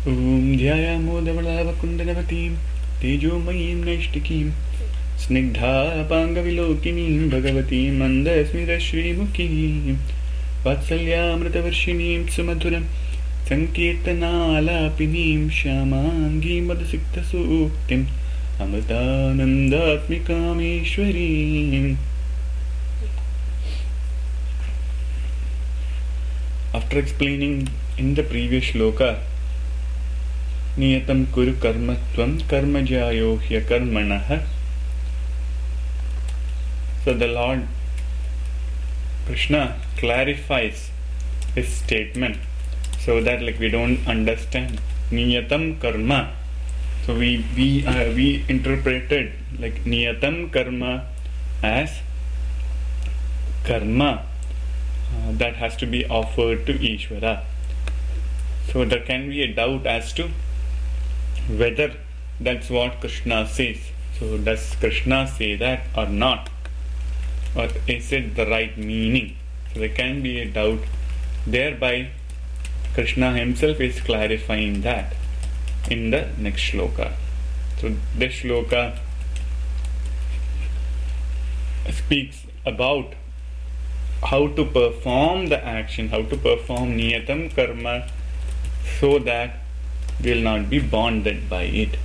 Om Dhyayamodavalakundalavatiim Tejomayim Naishtikim Snigdhapangavilokiniim Bhagavatim Mandasmirashrimukhim Vatsalyamritavarshiniim Sumadhuram Sankirtanalapiniim Shyamangim Vadasiktasuktim Amritanandatmikameshwarim. After explaining in the previous shloka Niyatam kuru karmatvam karmajayo hyakarmanah, so the Lord Krishna clarifies his statement so that we don't understand Niyatam karma. So we interpreted Niyatam karma as karma that has to be offered to Ishvara. So there can be a doubt as to whether that's what Krishna says. So does Krishna say that or not? Or is it the right meaning? So there can be a doubt. Thereby Krishna himself is clarifying that in the next shloka. So this shloka speaks about how to perform the action, how to perform Niyatam karma so that we will not be bonded by it.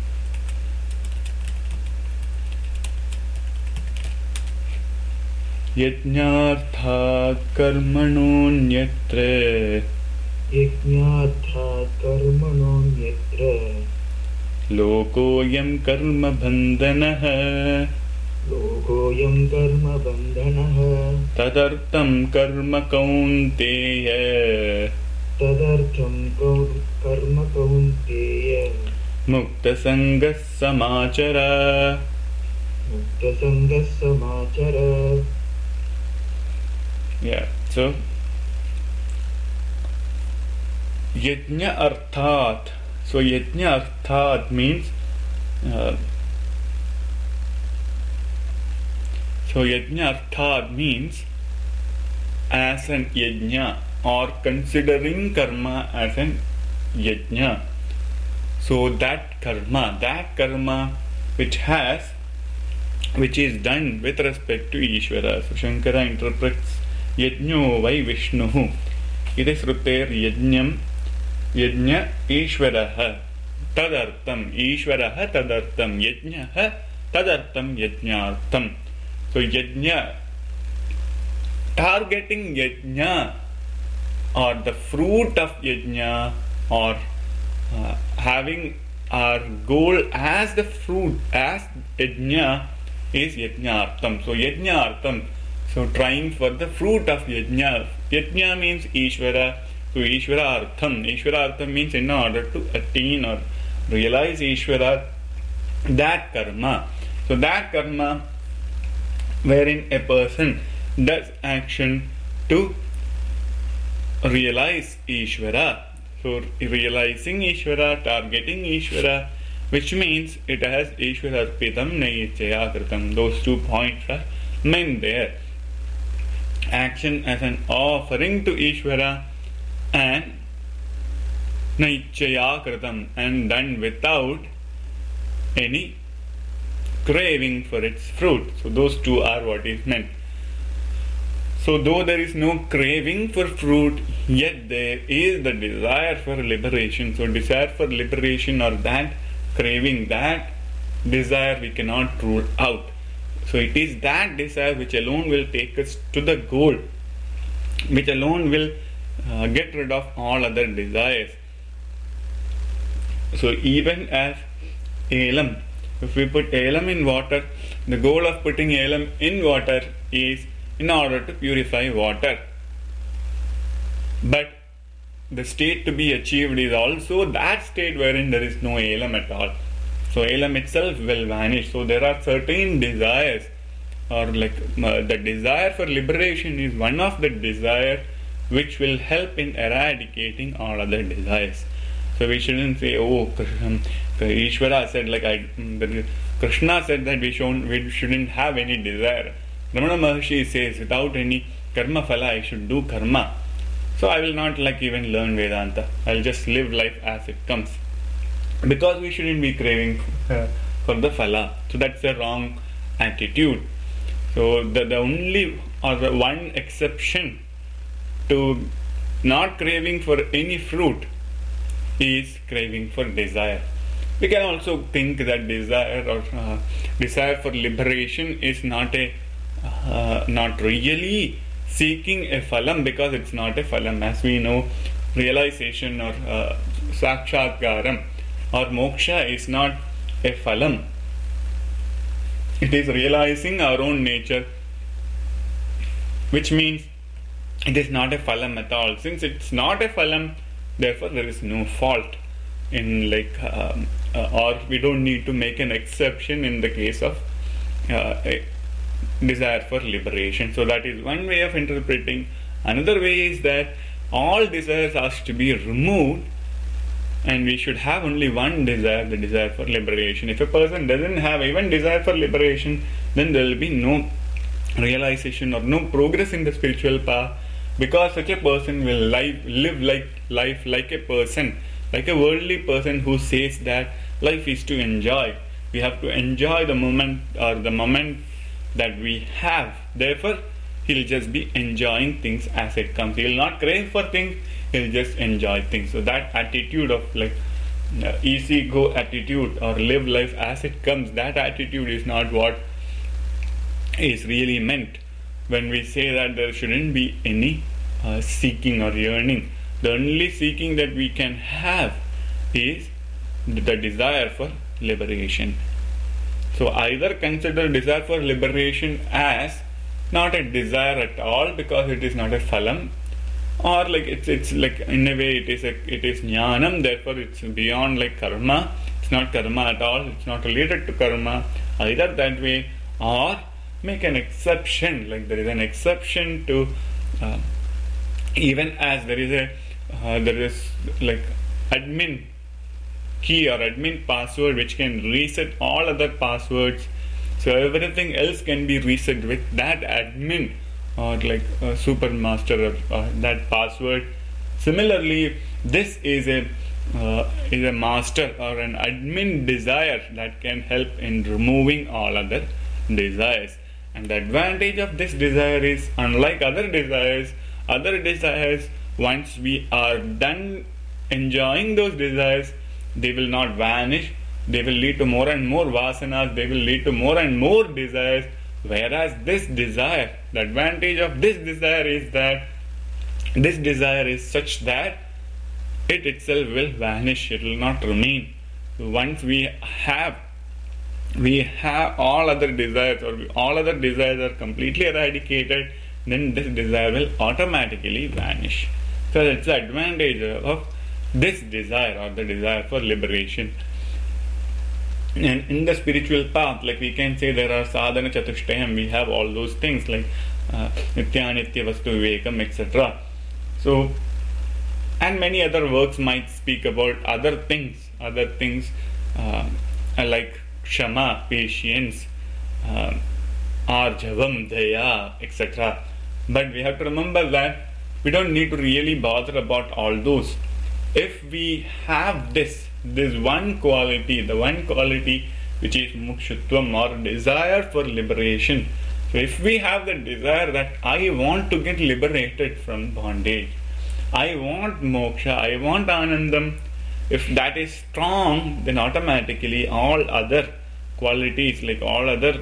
Yajnarthat karmanonyatra Lokoyam karma bandhanah Tadartam karma kaunteya Mukta sangas samachara. Yeah, so Yajna arthat. So Yajna arthat means as an yajna, or considering karma as an yajna. So that karma which is done with respect to Ishvara. So Shankara interprets yajno vai Vishnuhu. Iti sruter yajna Ishvaraha tadartam Ishvaraha tadartam yajnaha tadartam yajnartam. So yajna, targeting yajna or the fruit of yajna, or having our goal as the fruit, as yajna, is yajnartam. So yajnartam, so trying for the fruit of yajna. Yajna means Ishvara. So Ishvara artham means in order to attain or realize Ishvara, that karma. So that karma wherein a person does action to realize Ishvara. So realizing Ishvara, targeting Ishvara, which means it has Ishvara arpitam naichaya kritam. Those 2 points are meant there. Action as an offering to Ishvara and naichaya kritam, and done without any craving for its fruit. So those 2 are what is meant. So though there is no craving for fruit, yet there is the desire for liberation. So desire for liberation, or that craving, that desire we cannot rule out. So it is that desire which alone will take us to the goal, which alone will get rid of all other desires. So even as Elam, if we put Elam in water, the goal of putting Elam in water is in order to purify water. But the state to be achieved is also that state wherein there is no Elam at all. So Elam itself will vanish. So there are certain desires, or the desire for liberation is one of the desire which will help in eradicating all other desires. So we shouldn't say, oh, Ishvara said, Krishna said that we shouldn't have any desire. Ramana Maharshi says, without any karma phala, I should do karma. So I will not like even learn Vedanta. I'll just live life as it comes. Because we shouldn't be craving for the phala. So that's a wrong attitude. So the only or the one exception to not craving for any fruit is craving for desire. We can also think that desire or desire for liberation is not really seeking a phalam, because it's not a phalam. As we know, realization or sakshatkaram or moksha is not a phalam. It is realizing our own nature, which means it is not a phalam at all. Since it's not a phalam, therefore there is no fault in or we don't need to make an exception in the case of a desire for liberation. So that is one way of interpreting. Another way is that all desires has to be removed, and we should have only one desire, the desire for liberation. If a person doesn't have even desire for liberation, then there will be no realization or no progress in the spiritual path, because such a person will live life like a person, like a worldly person who says that life is to enjoy. We have to enjoy the moment that we have. Therefore, he'll just be enjoying things as it comes. He will not crave for things, he'll just enjoy things. So that attitude of easy go attitude or live life as it comes, that attitude is not what is really meant when we say that there shouldn't be any seeking or yearning. The only seeking that we can have is the desire for liberation. So either consider desire for liberation as not a desire at all, because it is not a phalam, or it's like in a way it is jnanam, therefore it's beyond karma. It's not karma at all, it's not related to karma. Either that way, or make an exception, like there is an exception to even as there is admin key or admin password which can reset all other passwords. So everything else can be reset with that admin or super master or that password. Similarly, this is a master or an admin desire that can help in removing all other desires. And the advantage of this desire is, unlike other desires, once we are done enjoying those desires, they will not vanish. They will lead to more and more vasanas. They will lead to more and more desires. Whereas this desire, the advantage of this desire is that this desire is such that it itself will vanish. It will not remain. Once we have all other desires, or all other desires are completely eradicated, then this desire will automatically vanish. So that's the advantage of this desire, or the desire for liberation. And in the spiritual path, we can say there are sadhana chatushtayam, we have all those things like nitya vastu vivekam, etc. So, and many other works might speak about other things like kshama, patience, arjavam, daya, etc. But we have to remember that we don't need to really bother about all those. If we have this one quality, the one quality which is mukshutvam or desire for liberation. So if we have the desire that I want to get liberated from bondage, I want moksha, I want anandam, if that is strong, then automatically all other qualities, like all other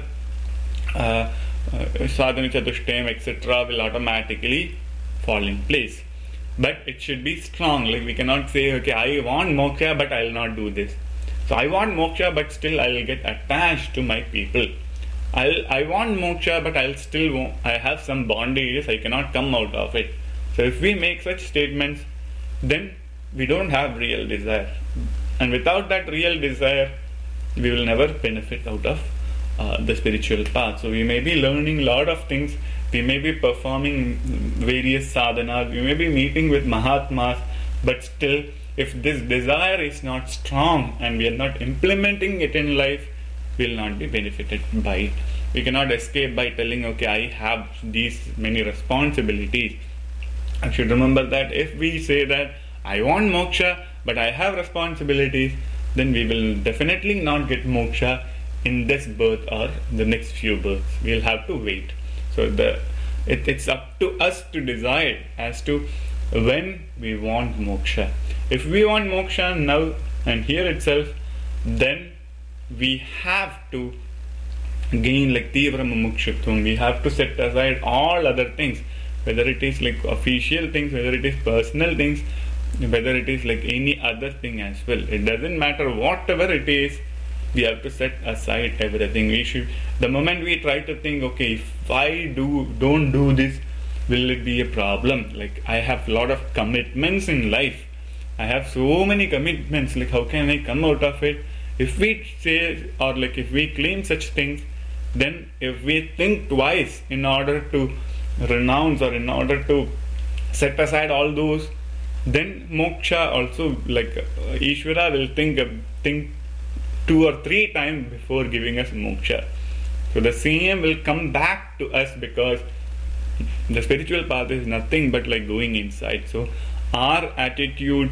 sadhana chatushtayam, etc., will automatically fall in place. But it should be strong. We cannot say, okay, I want moksha, but I will not do this. So I want moksha, but still I will get attached to my people. I want moksha, but I have some bondages, I cannot come out of it. So if we make such statements, then we don't have real desire. And without that real desire, we will never benefit out of the spiritual path. So we may be learning a lot of things, we may be performing various sadhanas, we may be meeting with Mahatmas, but still, if this desire is not strong and we are not implementing it in life, we will not be benefited by it. We cannot escape by telling, okay, I have these many responsibilities. I should remember that if we say that I want moksha but I have responsibilities, then we will definitely not get moksha in this birth or the next few births. We'll have to wait. So it's up to us to decide as to when we want moksha. If we want moksha now and here itself, then we have to gain like Tivra Mumukshutvam. We have to set aside all other things, whether it is like official things, whether it is personal things, whether it is like any other thing as well. It doesn't matter, whatever it is, we have to set aside everything. We should, the moment we try to think, okay, if I don't do this, will it be a problem? Like I have a lot of commitments in life. I have so many commitments, like how can I come out of it? If we say, or like if we claim such things, then if we think twice in order to renounce or in order to set aside all those, then moksha also, like Ishvara will think 2 or 3 times before giving us moksha. So the same will come back to us, because the spiritual path is nothing but like going inside. So our attitude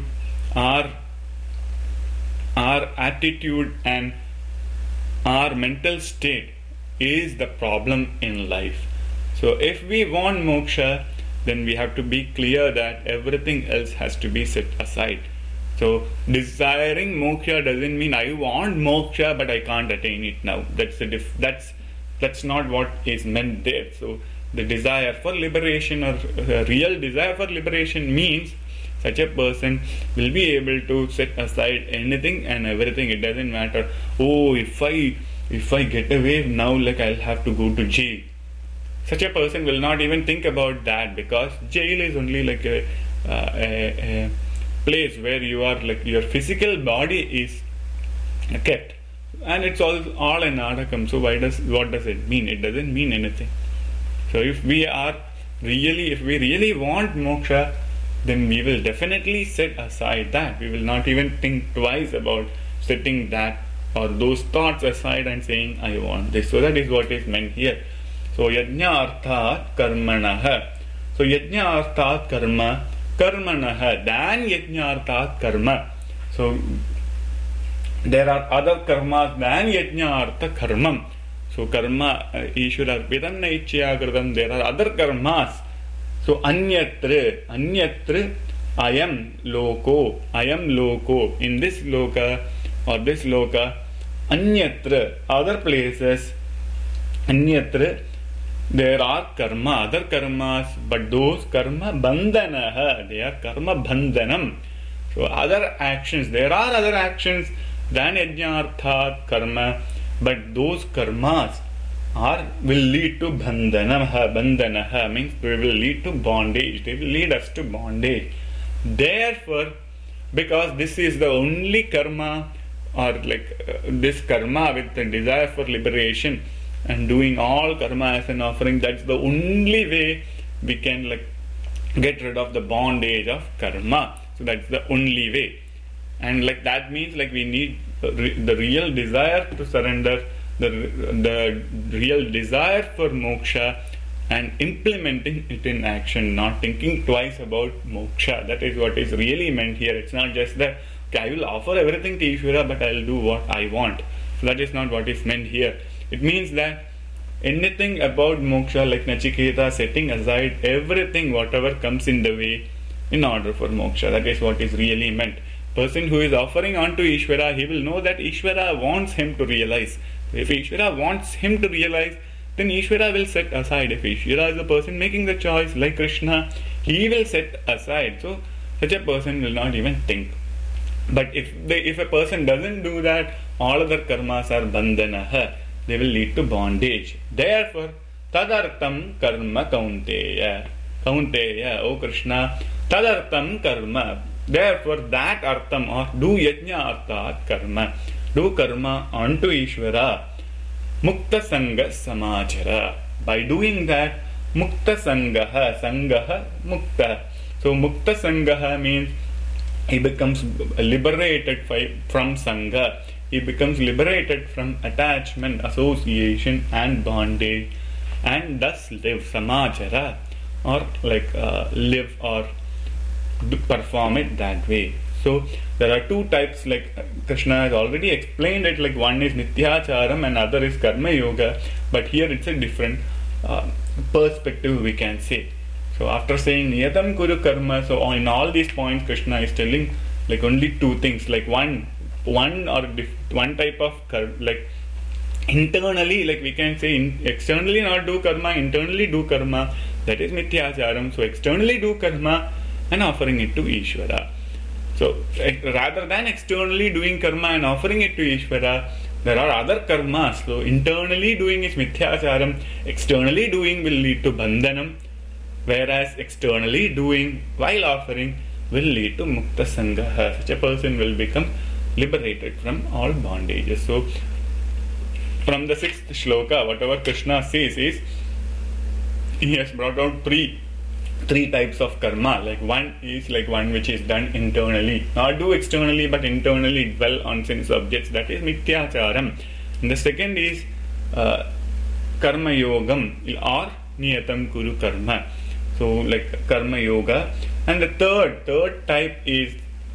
and our mental state is the problem in life. So if we want moksha, then we have to be clear that everything else has to be set aside. So desiring moksha doesn't mean I want moksha but I can't attain it now. That's not what is meant there. So the desire for liberation, or real desire for liberation, means such a person will be able to set aside anything and everything. It doesn't matter, oh, if I get away now, like I'll have to go to jail. Such a person will not even think about that, because jail is only like a place where you are, like your physical body is kept, and it's all a nadakam. So what does it mean? It doesn't mean anything. So if we really want moksha, then we will definitely set aside that. We will not even think twice about setting that or those thoughts aside and saying I want this. So that is what is meant here. So yajna arthat karmanah. So yajna arthat karma, karmanah, than yajna arthat karma. So there are other karmas than yajna artha karmam. So karma Ishvara arpitam na ichchaya kritam. There are other karmas. So anyatra ayam loko, in this loka or this loka, anyatra, other places, anyatra, there are karma, other karmas, but those karma bandhanaha, they are karma bandhanam. So other actions, there are other actions than yajnarthat karma, but those karmas will lead to bandhanaha means they will lead to bondage, they will lead us to bondage. Therefore, because this is the only karma, or like this karma with the desire for liberation and doing all karma as an offering, that's the only way we can like get rid of the bondage of karma. So that's the only way, and like that means like we need the real desire to surrender, the real desire for moksha, and implementing it in action, not thinking twice about moksha. That is what is really meant here. It's not just that, okay, I will offer everything to Ishvara but I will do what I want. So that is not what is meant here. It means that anything about moksha, like Nachiketa, setting aside everything, whatever comes in the way, in order for moksha. That is what is really meant. Person who is offering on to Ishvara, he will know that Ishvara wants him to realize. If Ishvara wants him to realize, then Ishvara will set aside. If Ishvara is the person making the choice, like Krishna, he will set aside. So such a person will not even think. But if a person doesn't do that, all other karmas are bandhanaha. They will lead to bondage. Therefore, tadartam karma kaunteya. Kaunteya, O Krishna, tadartam karma. Therefore, that artham, or do yajna arthat karma, do karma unto Ishvara, mukta sangha samachara. By doing that, mukta sangaha mukta. So mukta sangaha means he becomes liberated from sangha. He becomes liberated from attachment, association and bondage, and thus live samachara. or like live or perform it that way. So there are two types, like Krishna has already explained it, like one is Nityacharam and other is Karma Yoga, but here it's a different perspective, we can say. So after saying Niyatam Kuru Karma, so in all these points Krishna is telling like only two things, like one type of like internally, like we can say externally not do karma, internally do karma, that is Nityacharam. So externally do karma and offering it to Ishvara. So rather than externally doing karma and offering it to Ishvara, there are other karmas. So internally doing is Mithyacharam, externally doing will lead to Bandhanam, whereas externally doing while offering will lead to Mukta Sangaha. Such a person will become liberated from all bondages. So from the 6th shloka, whatever Krishna says is, he has brought out three types of karma. Like one is like one which is done internally, not do externally but internally dwell on sense objects, that is Mithyacharam. And the second is Karma Yogam or Niyatam Kuru Karma, so like Karma Yoga. And the third type is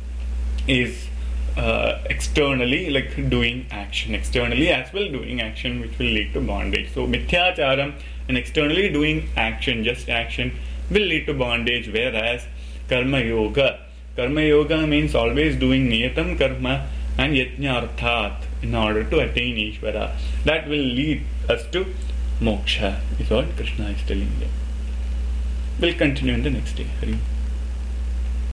externally, like doing action, externally as well doing action which will lead to bondage. So Mithyacharam and externally doing action, just action, will lead to bondage, whereas Karma Yoga means always doing Niyatam Karma and Yajnarthat in order to attain Ishvara. That will lead us to moksha, is what Krishna is telling them. We'll continue in the next day. Hari.